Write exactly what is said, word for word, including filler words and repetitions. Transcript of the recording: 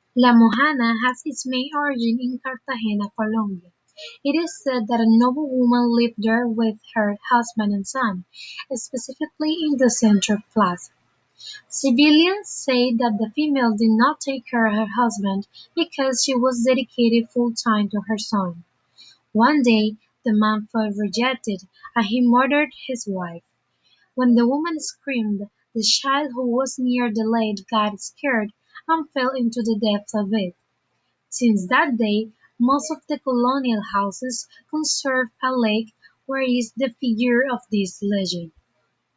La Mojana has its main origin in Cartagena, Colombia. It is said that a noble woman lived there with her husband and son, specifically in the central plaza. Civilians say that the female did not take care of her husband because she was dedicated full-time to her son. One day, the man felt rejected and he murdered his wife. When the woman screamed, the child who was near the lake got scared and fell into the depths of it. Since that day, most of the colonial houses conserve a lake where is the figure of this legend.